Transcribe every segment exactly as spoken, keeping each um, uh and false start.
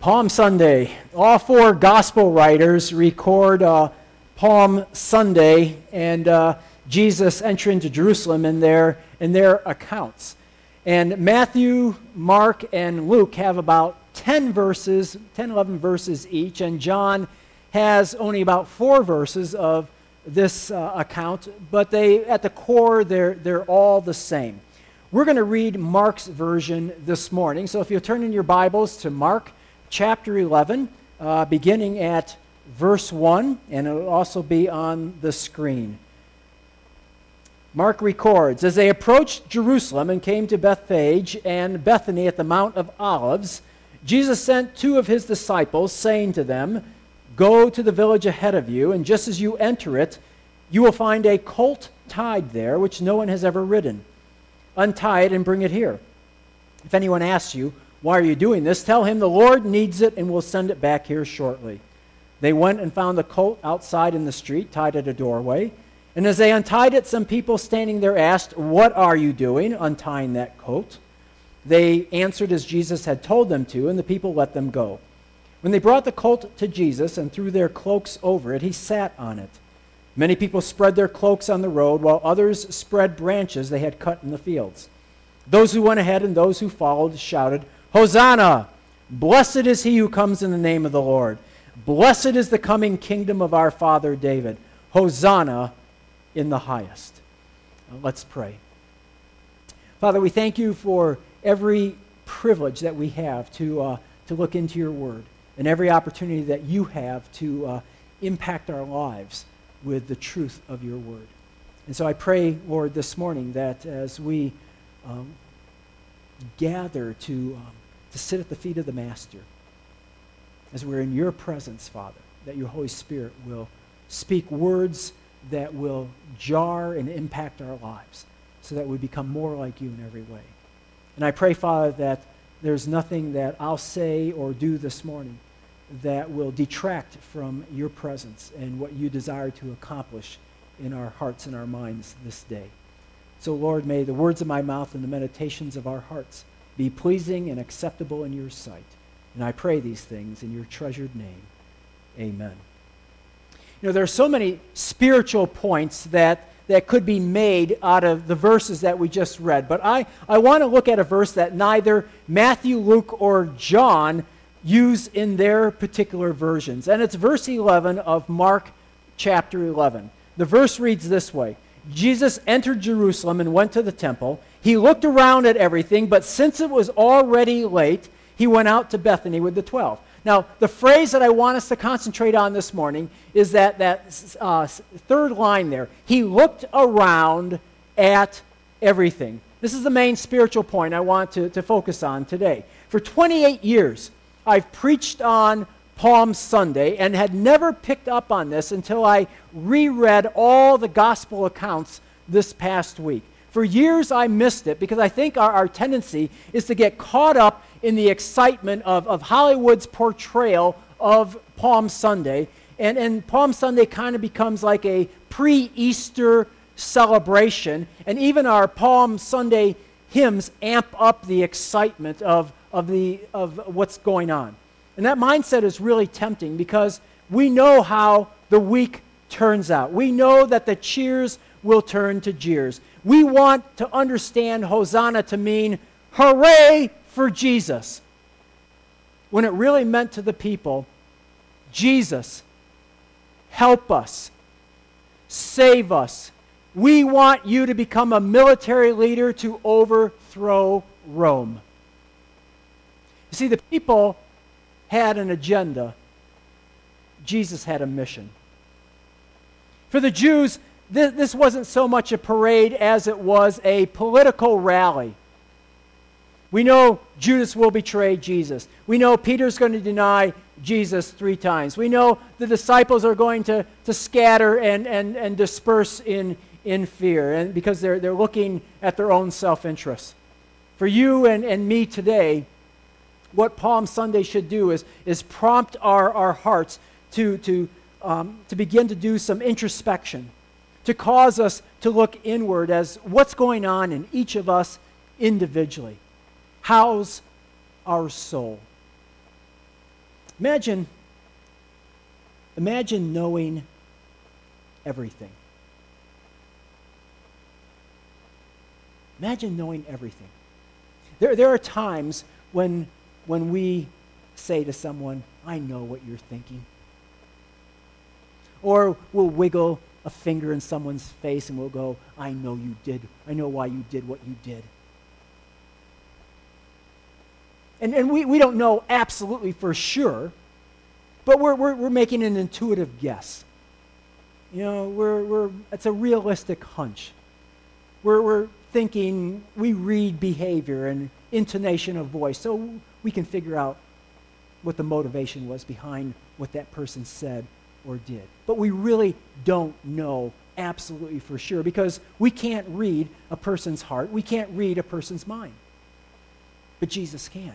Palm Sunday. All four gospel writers record uh, Palm Sunday and uh, Jesus entering into Jerusalem in their, in their accounts. And Matthew, Mark, and Luke have about ten verses, ten, eleven verses each, and John has only about four verses of this uh, account, but they, at the core, they're, they're all the same. We're going to read Mark's version this morning, so if you'll turn in your Bibles to Mark chapter eleven, uh, beginning at verse one, and it'll also be on the screen. Mark records, as they approached Jerusalem and came to Bethphage and Bethany at the Mount of Olives, Jesus sent two of his disciples, saying to them, "Go to the village ahead of you, and just as you enter it, you will find a colt tied there, which no one has ever ridden. Untie it and bring it here. If anyone asks you, 'Why are you doing this?' tell him the Lord needs it and will send it back here shortly." They went and found the colt outside in the street, tied at a doorway. And as they untied it, some people standing there asked, "What are you doing, untying that colt?" They answered as Jesus had told them to, and the people let them go. When they brought the colt to Jesus and threw their cloaks over it, he sat on it. Many people spread their cloaks on the road, while others spread branches they had cut in the fields. Those who went ahead and those who followed shouted, "Hosanna! Blessed is he who comes in the name of the Lord. Blessed is the coming kingdom of our father David. Hosanna in the highest." Now, let's pray. Father, we thank you for every privilege that we have to, uh, to look into your word, and every opportunity that you have to uh, impact our lives with the truth of your word. And so I pray, Lord, this morning that as we um, gather to, um, to sit at the feet of the Master, as we're in your presence, Father, that your Holy Spirit will speak words that will jar and impact our lives so that we become more like you in every way. And I pray, Father, that there's nothing that I'll say or do this morning that will detract from your presence and what you desire to accomplish in our hearts and our minds this day. So, Lord, may the words of my mouth and the meditations of our hearts be pleasing and acceptable in your sight. And I pray these things in your treasured name. Amen. You know, there are so many spiritual points that, that could be made out of the verses that we just read. But I, I want to look at a verse that neither Matthew, Luke, or John use in their particular versions. And it's verse eleven of Mark chapter eleven. The verse reads this way: Jesus entered Jerusalem and went to the temple. He looked around at everything, but since it was already late, he went out to Bethany with the twelve. Now, the phrase that I want us to concentrate on this morning is that, that uh, third line there. He looked around at everything. This is the main spiritual point I want to, to focus on today. For twenty-eight years, I've preached on Palm Sunday and had never picked up on this until I reread all the gospel accounts this past week. For years, I missed it because I think our, our tendency is to get caught up in the excitement of, of Hollywood's portrayal of Palm Sunday. And, and Palm Sunday kind of becomes like a pre-Easter celebration. And even our Palm Sunday hymns amp up the excitement of, of, the, of what's going on. And that mindset is really tempting because we know how the week turns out. We know that the cheers will turn to jeers. We want to understand Hosanna to mean hooray for Jesus, when it really meant to the people, Jesus, help us, save us. We want you to become a military leader to overthrow Rome. You see, the people had an agenda. Jesus had a mission. For the Jews, th- this wasn't so much a parade as it was a political rally. We know Judas will betray Jesus. We know Peter's going to deny Jesus three times. We know the disciples are going to, to scatter and, and, and disperse in, in fear, and because they're, they're looking at their own self-interest. For you and, and me today, what Palm Sunday should do is, is prompt our, our hearts to, to, um, to begin to do some introspection, to cause us to look inward as what's going on in each of us individually. How's our soul? Imagine, imagine knowing everything. Imagine knowing everything. There, there are times when, when we say to someone, I know what you're thinking. Or we'll wiggle a finger in someone's face and we'll go, I know you did. I know why you did what you did. And, and we, we don't know absolutely for sure, but we're, we're, we're making an intuitive guess. You know, we're, we're, it's a realistic hunch. We're, we're thinking, we read behavior and intonation of voice, so we can figure out what the motivation was behind what that person said or did. But we really don't know absolutely for sure because we can't read a person's heart. We can't read a person's mind. But Jesus can.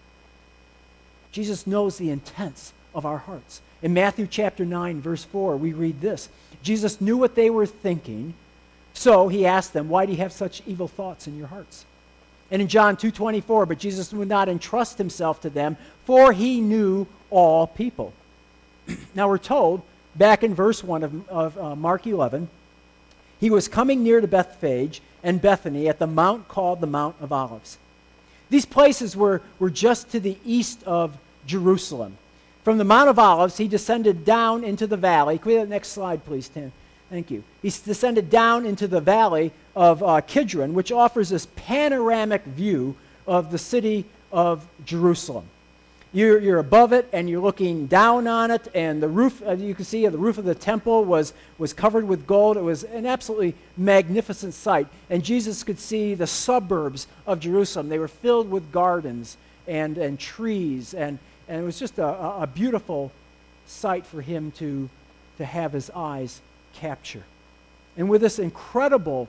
Jesus knows the intents of our hearts. In Matthew chapter nine, verse four, we read this. Jesus knew what they were thinking, so he asked them, why do you have such evil thoughts in your hearts? And in John two twenty-four, but Jesus would not entrust himself to them, for he knew all people. Now we're told, back in verse one of, of uh, Mark eleven, he was coming near to Bethphage and Bethany at the mount called the Mount of Olives. These places were, were just to the east of Jerusalem. From the Mount of Olives, he descended down into the valley. Can we have the next slide, please, Tim? Thank you. He descended down into the valley of uh, Kidron, which offers this panoramic view of the city of Jerusalem. You're, you're above it, and you're looking down on it, and the roof, uh, you can see, uh, the roof of the temple was, was covered with gold. It was an absolutely magnificent sight. And Jesus could see the suburbs of Jerusalem. They were filled with gardens and, and trees, and, and it was just a, a beautiful sight for him to, to have his eyes capture. And with this incredible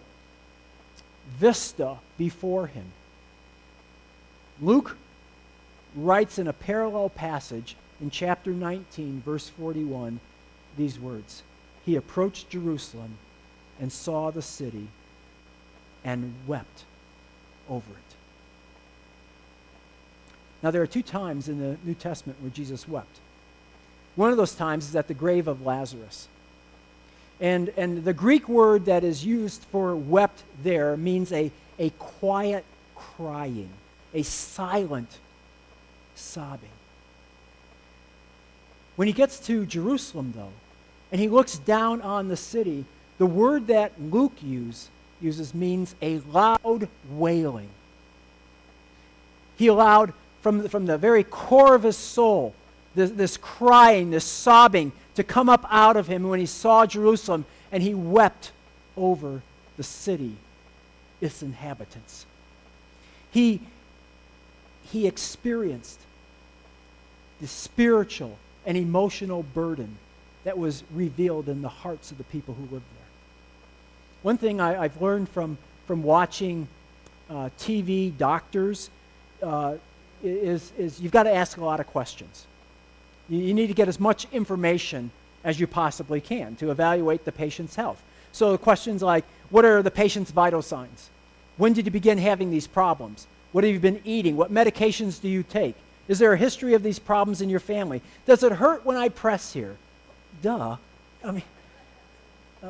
vista before him, Luke writes in a parallel passage in chapter nineteen, verse forty-one, these words. He approached Jerusalem and saw the city and wept over it. Now, there are two times in the New Testament where Jesus wept. One of those times is at the grave of Lazarus. And, and the Greek word that is used for wept there means a, a quiet crying, a silent sobbing. When he gets to Jerusalem, though, and he looks down on the city, the word that Luke use, uses means a loud wailing. He allowed, from the, from the very core of his soul, this, this crying, this sobbing, to come up out of him when he saw Jerusalem, and he wept over the city, its inhabitants. He, he experienced the spiritual and emotional burden that was revealed in the hearts of the people who lived there. One thing I, I've learned from, from watching uh, T V doctors uh, is, is you've got to ask a lot of questions. You, you need to get as much information as you possibly can to evaluate the patient's health. So the questions like, what are the patient's vital signs? When did you begin having these problems? What have you been eating? What medications do you take? Is there a history of these problems in your family? Does it hurt when I press here? Duh. I mean, uh,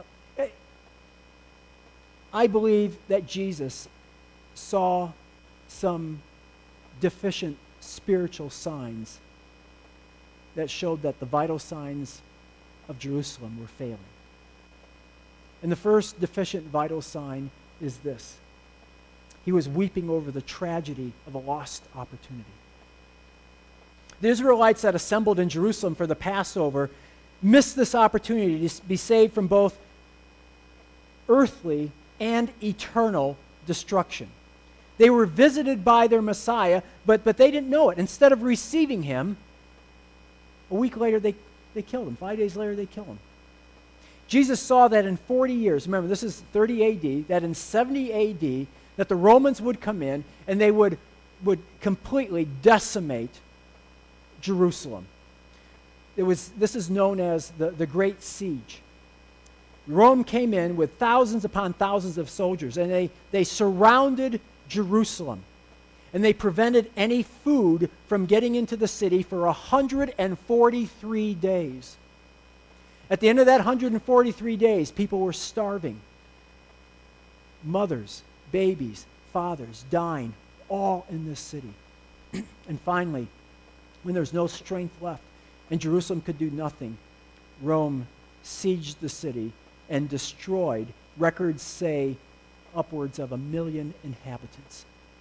I believe that Jesus saw some deficient spiritual signs that showed that the vital signs of Jerusalem were failing. And the first deficient vital sign is this. He was weeping over the tragedy of a lost opportunity. The Israelites that assembled in Jerusalem for the Passover missed this opportunity to be saved from both earthly and eternal destruction. They were visited by their Messiah, but, but they didn't know it. Instead of receiving him, a week later they, they killed him. Five days later they killed him. Jesus saw that in forty years, remember this is thirty A D, that in seventy A D, that the Romans would come in and they would, would completely decimate Jerusalem. It was, this is known as the, the Great Siege. Rome came in with thousands upon thousands of soldiers, and they, they surrounded Jerusalem. and they prevented any food from getting into the city for one hundred forty-three days. At the end of that one hundred forty-three days, people were starving. Mothers, babies, fathers dying, all in this city. And finally, when there's no strength left and Jerusalem could do nothing, Rome sieged the city and destroyed, records say, upwards of a million inhabitants.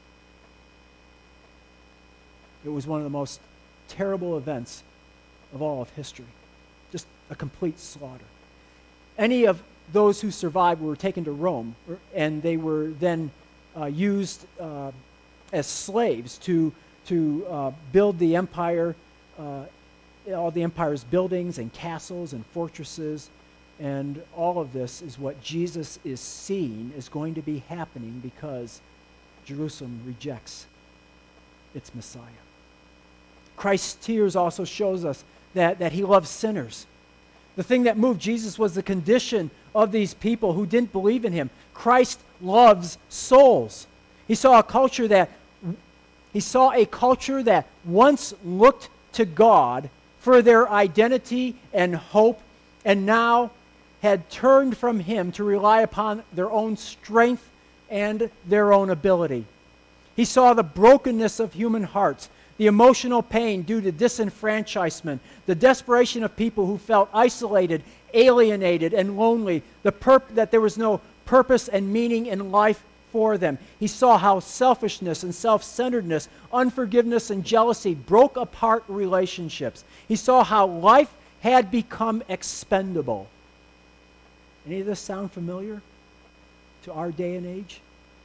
It was one of the most terrible events of all of history. Just a complete slaughter. Any of those who survived were taken to Rome, and they were then uh, used uh, as slaves to, to uh, build the empire, uh, all the empire's buildings and castles and fortresses. And all of this is what Jesus is seeing is going to be happening because Jerusalem rejects its Messiah. Christ's tears also shows us that, that he loves sinners. The thing that moved Jesus was the condition of these people who didn't believe in him. Christ loves souls. He saw a culture that he saw a culture that once looked to God for their identity and hope, and now had turned from him to rely upon their own strength and their own ability. He saw the brokenness of human hearts, the emotional pain due to disenfranchisement, the desperation of people who felt isolated, alienated, and lonely, the purp- that there was no purpose and meaning in life for them. He saw how selfishness and self-centeredness, unforgiveness and jealousy broke apart relationships. He saw how life had become expendable. Any of this sound familiar to our day and age?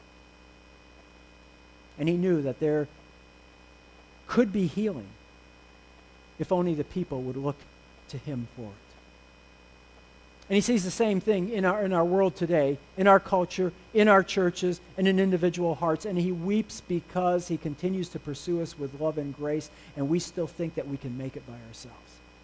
And he knew that there could be healing if only the people would look to him for it. And he sees the same thing in our, in our world today, in our culture, in our churches, and in individual hearts. And he weeps because he continues to pursue us with love and grace, and we still think that we can make it by ourselves.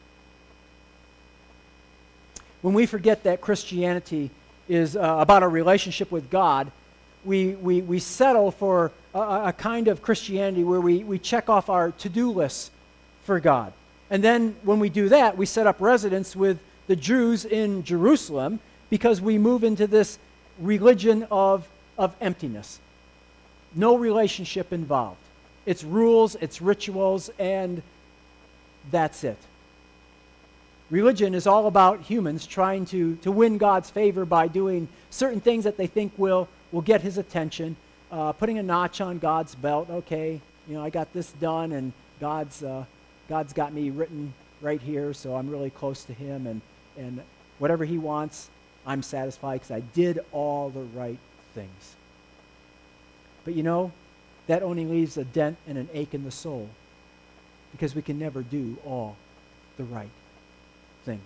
When we forget that Christianity is uh, about a relationship with God, we, we, we settle for a, a kind of Christianity where we, we check off our to-do lists for God. And then when we do that, we set up residence with the Jews in Jerusalem because we move into this religion of, of emptiness. No relationship involved. It's rules, it's rituals, and that's it. Religion is all about humans trying to, to win God's favor by doing certain things that they think will, will get his attention, uh, putting a notch on God's belt. Okay, you know, I got this done, and God's, uh, God's got me written right here, so I'm really close to him, and, and whatever he wants, I'm satisfied because I did all the right things. But you know, that only leaves a dent and an ache in the soul because we can never do all the right things.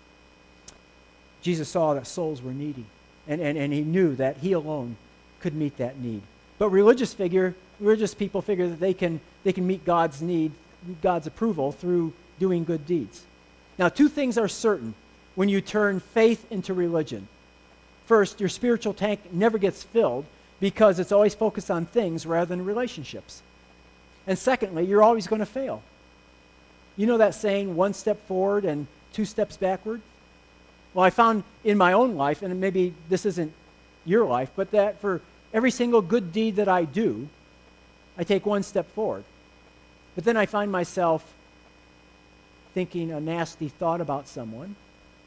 Jesus saw that souls were needy, and, and, and he knew that he alone could meet that need. But religious figure, religious people figure that they can, they can meet God's need, God's approval through doing good deeds. Now, two things are certain when you turn faith into religion. First, your spiritual tank never gets filled because it's always focused on things rather than relationships. And secondly, you're always going to fail. You know that saying, one step forward and two steps backward? Well, I found in my own life, and maybe this isn't your life, but that for every single good deed that I do, I take one step forward. But then I find myself thinking a nasty thought about someone,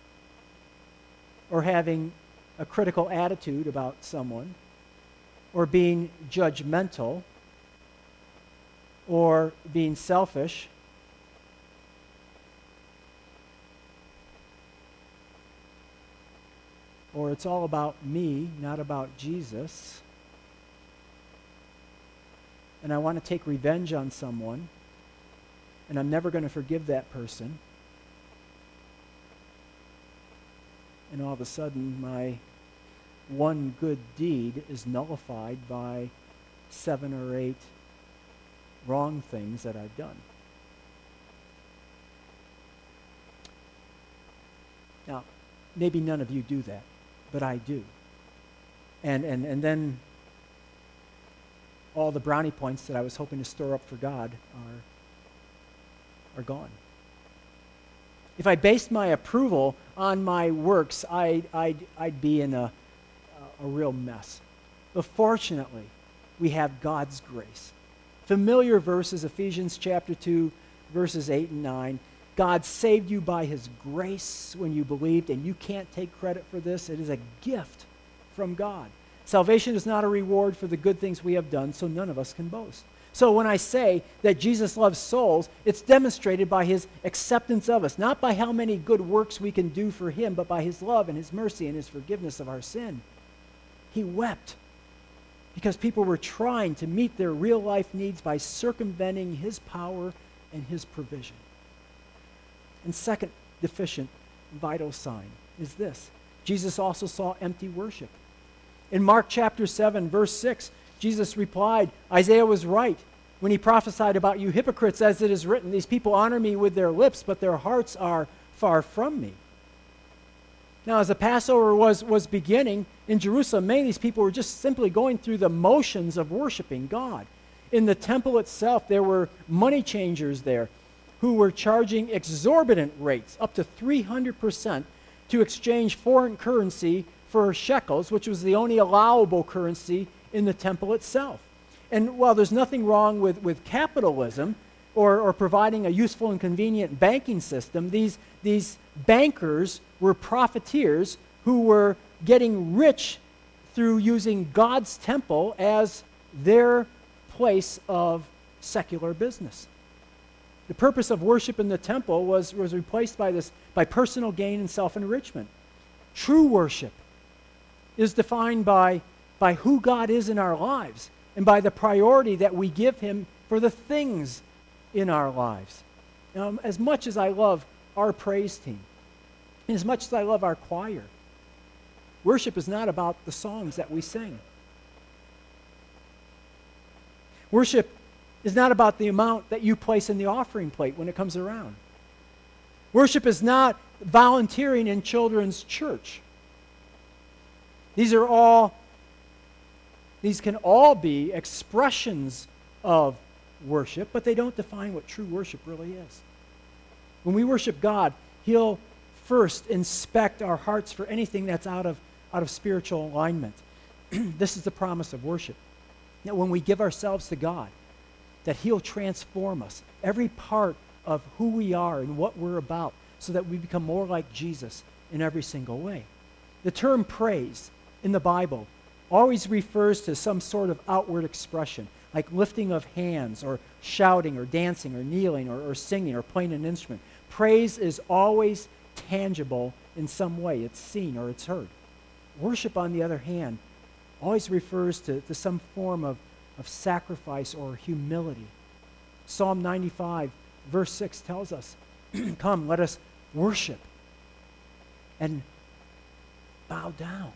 or having a critical attitude about someone, or being judgmental, or being selfish, or it's all about me, not about Jesus, and I want to take revenge on someone, and I'm never going to forgive that person, and all of a sudden my one good deed is nullified by seven or eight wrong things that I've done. Now, maybe none of you do that, but I do. And, and, and then all the brownie points that I was hoping to store up for God are, are gone. If I based my approval on my works, I, I'd, I'd be in a, a real mess. But fortunately, we have God's grace. Familiar verses, Ephesians chapter two, verses eight and nine. God saved you by his grace when you believed, and you can't take credit for this. It is a gift from God. Salvation is not a reward for the good things we have done, so none of us can boast. So when I say that Jesus loves souls, it's demonstrated by his acceptance of us, not by how many good works we can do for him, but by his love and his mercy and his forgiveness of our sin. He wept because people were trying to meet their real life needs by circumventing his power and his provision. And second deficient vital sign is this. Jesus also saw empty worship. In Mark chapter seven, verse six, Jesus replied, Isaiah was right when he prophesied about you hypocrites, as it is written, these people honor me with their lips, but their hearts are far from me. Now, as the Passover was, was beginning in Jerusalem, many of these people were just simply going through the motions of worshiping God. In the temple itself, there were money changers there who were charging exorbitant rates, up to three hundred percent, to exchange foreign currency for shekels, which was the only allowable currency in the temple itself. And while there's nothing wrong with, with capitalism or, or providing a useful and convenient banking system, these, these bankers were profiteers who were getting rich through using God's temple as their place of secular business. The purpose of worship in the temple was, was replaced by this by personal gain and self-enrichment. True worship is defined by, by who God is in our lives and by the priority that we give him for the things in our lives. Now, as much as I love our praise team, and as much as I love our choir, worship is not about the songs that we sing. Worship is not about the amount that you place in the offering plate when it comes around. Worship is not volunteering in children's church. These are all, these can all be expressions of worship, but they don't define what true worship really is. When we worship God, he'll first inspect our hearts for anything that's out of, out of spiritual alignment. This is the promise of worship. That when we give ourselves to God, that he'll transform us, every part of who we are and what we're about, so that we become more like Jesus in every single way. The term praise in the Bible always refers to some sort of outward expression, like lifting of hands or shouting or dancing or kneeling or, or singing or playing an instrument. Praise is always tangible in some way. It's seen or it's heard. Worship, on the other hand, always refers to, to some form of, of sacrifice or humility. Psalm ninety-five, verse six tells us, come, let us worship and bow down.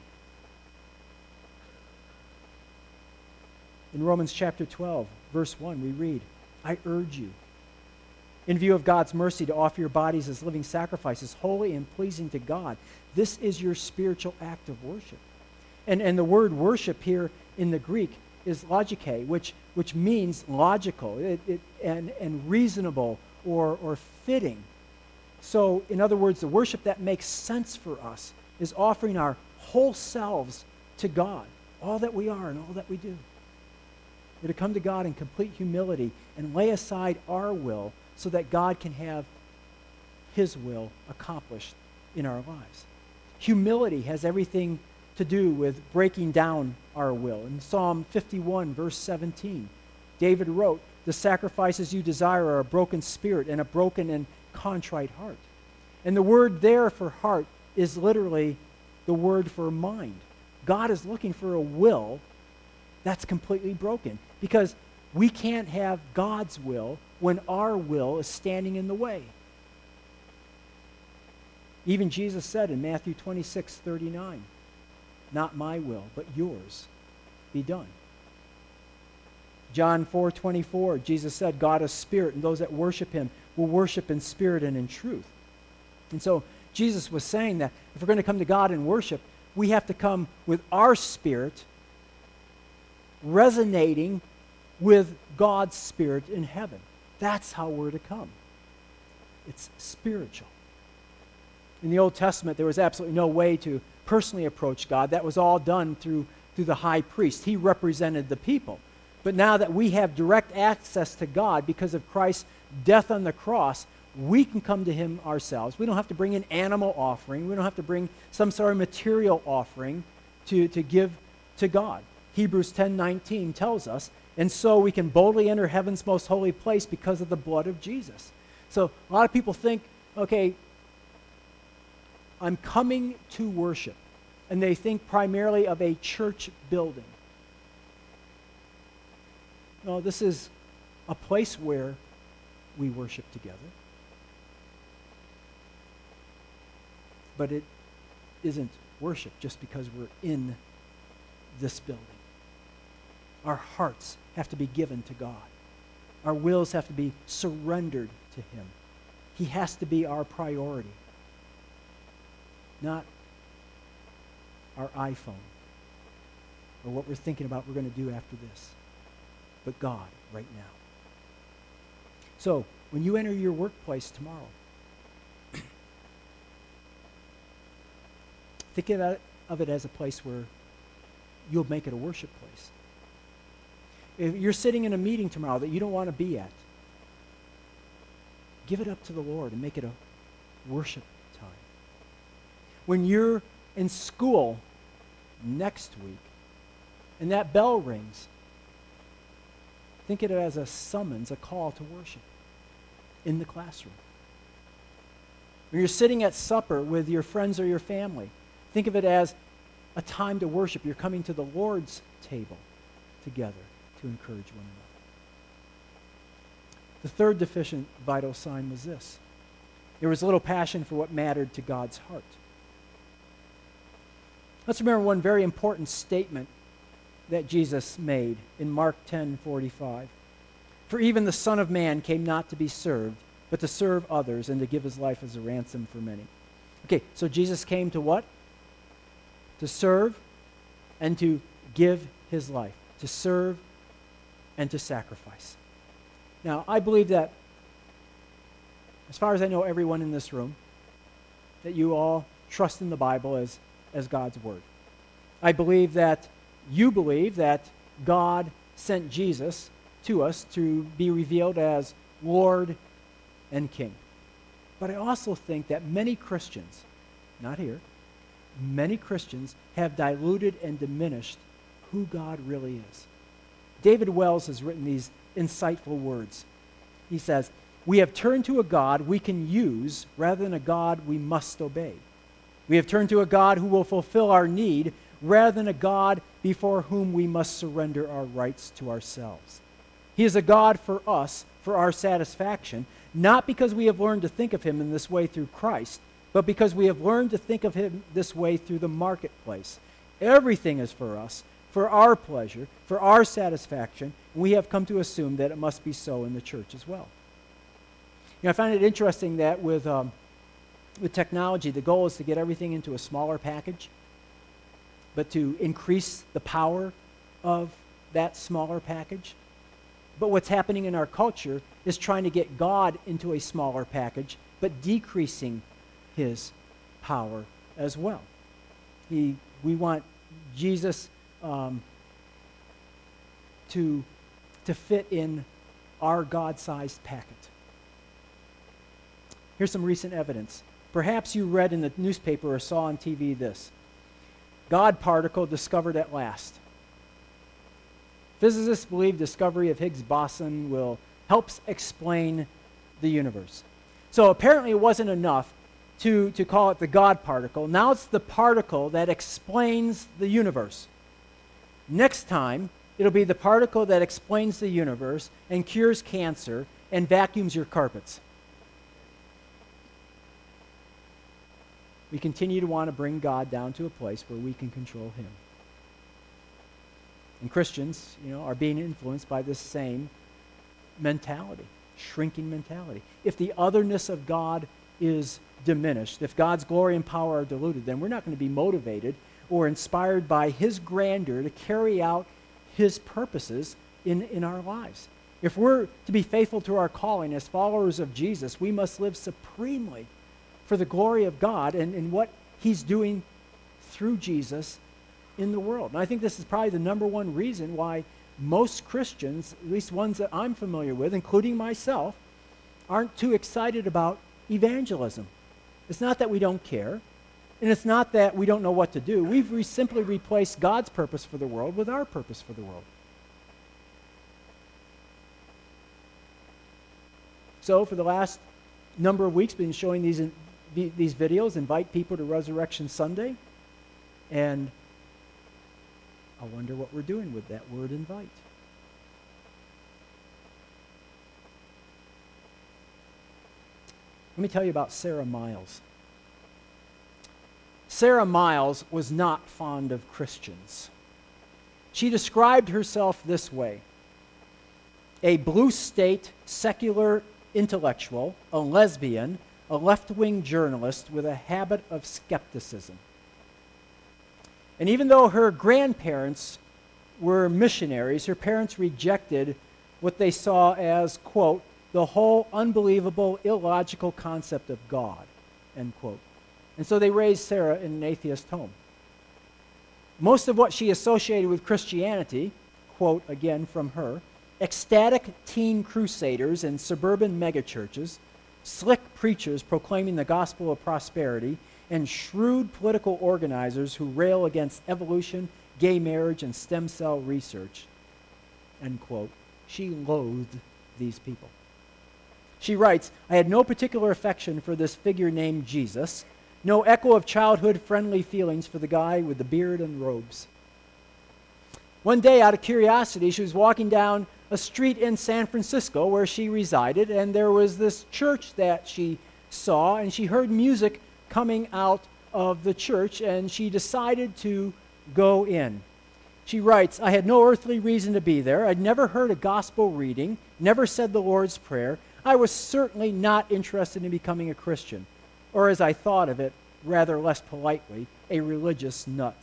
In Romans chapter twelve, verse one, we read, I urge you, in view of God's mercy, to offer your bodies as living sacrifices, holy and pleasing to God. This is your spiritual act of worship. And, and the word worship here in the Greek is logike, which, which means logical it, it, and, and reasonable or, or fitting. So, in other words, the worship that makes sense for us is offering our whole selves to God, all that we are and all that we do. We're to come to God in complete humility and lay aside our will so that God can have his will accomplished in our lives. Humility has everything to do with breaking down our will. In Psalm fifty-one, verse seventeen, David wrote, the sacrifices you desire are a broken spirit and a broken and contrite heart. And the word there for heart is literally the word for mind. God is looking for a will that's completely broken, because we can't have God's will when our will is standing in the way. Even Jesus said in Matthew twenty-six, thirty-nine, not my will, but yours be done. John four, twenty-four, Jesus said, God is spirit, and those that worship him will worship in spirit and in truth. And so Jesus was saying that if we're going to come to God in worship, we have to come with our spirit resonating with God's Spirit in heaven. That's how we're to come. It's spiritual. In the Old Testament, there was absolutely no way to personally approach God. That was all done through, through the high priest. He represented the people. But now that we have direct access to God because of Christ's death on the cross, we can come to him ourselves. We don't have to bring an animal offering. We don't have to bring some sort of material offering to, to give to God. Hebrews ten nineteen tells us, and so we can boldly enter heaven's most holy place because of the blood of Jesus. So a lot of people think, okay, I'm coming to worship, and they think primarily of a church building. No, this is a place where we worship together. But it isn't worship just because we're in this building. Our hearts have to be given to God. Our wills have to be surrendered to him. He has to be our priority, not our iPhone or what we're thinking about we're going to do after this, but God right now. So, when you enter your workplace tomorrow, think of it, of it as a place where you'll make it a worship place. If you're sitting in a meeting tomorrow that you don't want to be at, give it up to the Lord and make it a worship time. When you're in school next week and that bell rings, think of it as a summons, a call to worship in the classroom. When you're sitting at supper with your friends or your family, think of it as a time to worship. You're coming to the Lord's table together to encourage one another. The third deficient vital sign was this. There was little passion for what mattered to God's heart. Let's remember one very important statement that Jesus made in Mark ten forty-five. For even the Son of Man came not to be served, but to serve others and to give his life as a ransom for many. Okay, so Jesus came to what? To serve and to give his life. To serve and to sacrifice. Now, I believe that, as far as I know everyone in this room, that you all trust in the Bible as, as God's Word. I believe that you believe that God sent Jesus to us to be revealed as Lord and King. But I also think that many Christians, not here, many Christians have diluted and diminished who God really is. David Wells has written these insightful words. He says, we have turned to a God we can use rather than a God we must obey. We have turned to a God who will fulfill our need rather than a God before whom we must surrender our rights to ourselves. He is a God for us, for our satisfaction, not because we have learned to think of him in this way through Christ, but because we have learned to think of him this way through the marketplace. Everything is for us, for our pleasure, for our satisfaction, and we have come to assume that it must be so in the church as well. You know, I find it interesting that with, um, with technology, the goal is to get everything into a smaller package, but to increase the power of that smaller package. But what's happening in our culture is trying to get God into a smaller package, but decreasing his power as well. He, we want Jesus um, to, to fit in our God-sized packet. Here's some recent evidence. Perhaps you read in the newspaper or saw on T V this. God particle discovered at last. Physicists believe discovery of Higgs boson will helps explain the universe. So apparently it wasn't enough to, to call it the God particle. Now it's the particle that explains the universe. Next time, it'll be the particle that explains the universe and cures cancer and vacuums your carpets. We continue to want to bring God down to a place where we can control him. And Christians, you know, are being influenced by this same mentality, shrinking mentality. If the otherness of God is diminished, if God's glory and power are diluted, then we're not going to be motivated or inspired by his grandeur to carry out his purposes in, in our lives. If we're to be faithful to our calling as followers of Jesus, we must live supremely for the glory of God and, and what he's doing through Jesus in the world. And I think this is probably the number one reason why most Christians, at least ones that I'm familiar with, including myself, aren't too excited about evangelism. It's not that we don't care, and it's not that we don't know what to do. We've re- simply replaced God's purpose for the world with our purpose for the world. So for the last number of weeks, been showing these, in, these videos, invite people to Resurrection Sunday, and I wonder what we're doing with that word invite. Let me tell you about Sarah Miles. Sarah Miles was not fond of Christians. She described herself this way: a blue state secular intellectual, a lesbian, a left-wing journalist with a habit of skepticism. And even though her grandparents were missionaries, her parents rejected what they saw as, quote, the whole unbelievable, illogical concept of God, end quote. And so they raised Sarah in an atheist home. Most of what she associated with Christianity, quote again from her, ecstatic teen crusaders in suburban megachurches, slick preachers proclaiming the gospel of prosperity, and shrewd political organizers who rail against evolution, gay marriage, and stem cell research, end quote. She loathed these people. She writes, I had no particular affection for this figure named Jesus, no echo of childhood friendly feelings for the guy with the beard and robes. One day, out of curiosity, she was walking down a street in San Francisco where she resided, and there was this church that she saw, and she heard music coming out of the church, and she decided to go in. She writes, I had no earthly reason to be there. I'd never heard a gospel reading, never said the Lord's Prayer. I was certainly not interested in becoming a Christian, or as I thought of it, rather less politely, a religious nut.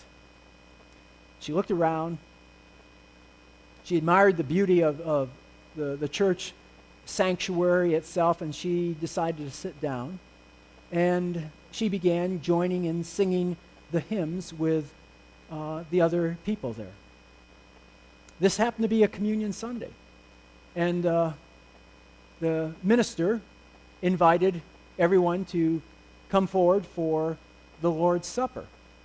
She looked around. She admired the beauty of, of the, the church sanctuary itself, and she decided to sit down. And she began joining in singing the hymns with uh, the other people there. This happened to be a communion Sunday. And uh, the minister invited everyone to come forward for the Lord's Supper.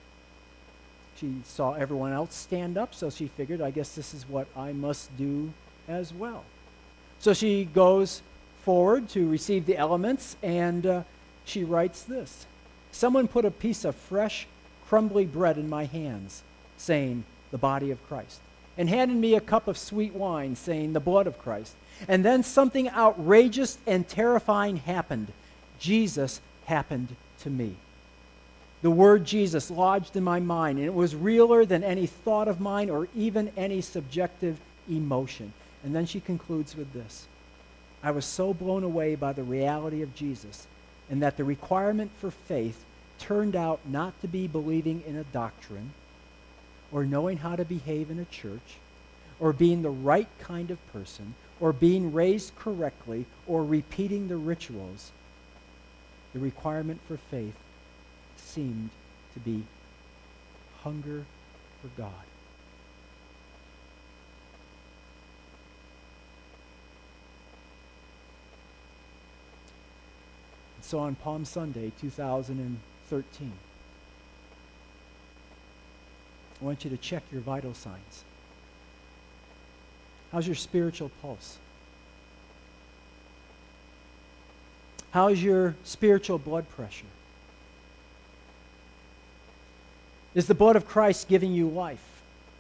She saw everyone else stand up, so she figured, I guess this is what I must do as well. So she goes forward to receive the elements, and uh, she writes this. Someone put a piece of fresh, crumbly bread in my hands, saying, the body of Christ, and handed me a cup of sweet wine, saying, the blood of Christ. And then something outrageous and terrifying happened. Jesus happened to me. The word Jesus lodged in my mind, and it was realer than any thought of mine or even any subjective emotion. And then she concludes with this. I was so blown away by the reality of Jesus, and that the requirement for faith turned out not to be believing in a doctrine, or knowing how to behave in a church, or being the right kind of person, or being raised correctly, or repeating the rituals. The requirement for faith seemed to be hunger for God. And so on Palm Sunday, two thousand thirteen, I want you to check your vital signs. How's your spiritual pulse? How's your spiritual blood pressure? Is the blood of Christ giving you life?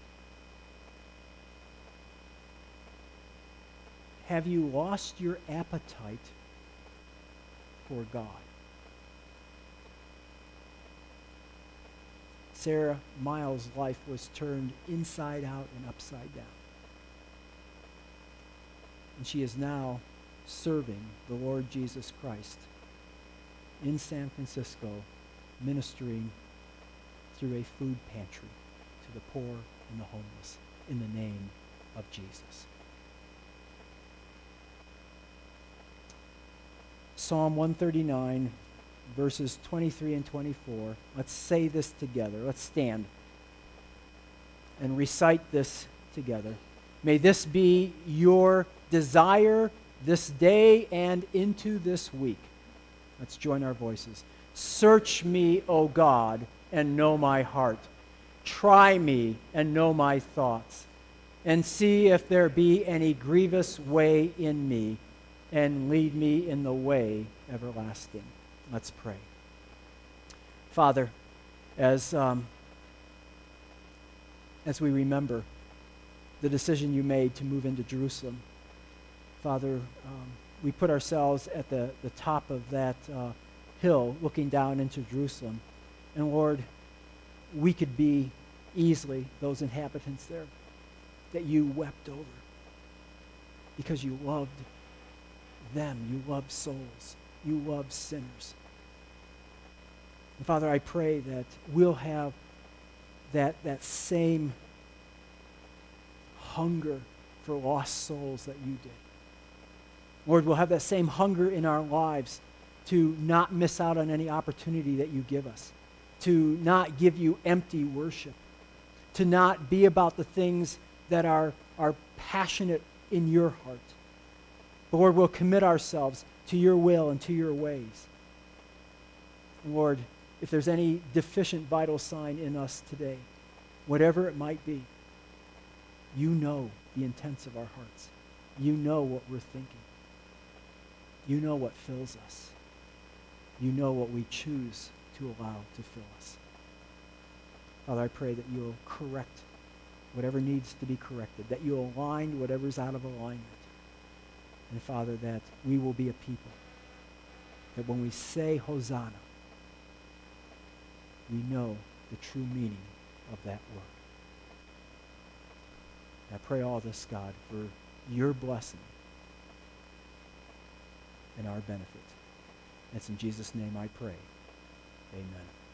Have you lost your appetite for God? Sarah Miles' life was turned inside out and upside down. And she is now serving the Lord Jesus Christ in San Francisco, ministering through a food pantry to the poor and the homeless in the name of Jesus. Psalm one thirty-nine, verses twenty-three and twenty-four. Let's say this together. Let's stand and recite this together. May this be your desire this day and into this week. Let's join our voices. Search me, O God, and know my heart. Try me and know my thoughts, and see if there be any grievous way in me, and lead me in the way everlasting. Let's pray. Father, as, um, as we remember the decision you made to move into Jerusalem, Father, um, we put ourselves at the, the top of that uh, hill looking down into Jerusalem. And Lord, we could be easily those inhabitants there that you wept over because you loved them. You loved souls. You loved sinners. And Father, I pray that we'll have that, that same hunger for lost souls that you did. Lord, we'll have that same hunger in our lives to not miss out on any opportunity that you give us, to not give you empty worship, to not be about the things that are, are passionate in your heart. But Lord, we'll commit ourselves to your will and to your ways. And Lord, if there's any deficient vital sign in us today, whatever it might be, you know the intents of our hearts. You know what we're thinking. You know what fills us. You know what we choose to allow to fill us. Father, I pray that you'll correct whatever needs to be corrected, that you'll align whatever's out of alignment. And Father, that we will be a people that when we say Hosanna, we know the true meaning of that word. I pray all this, God, for your blessing and our benefit. It's in Jesus' name I pray. Amen.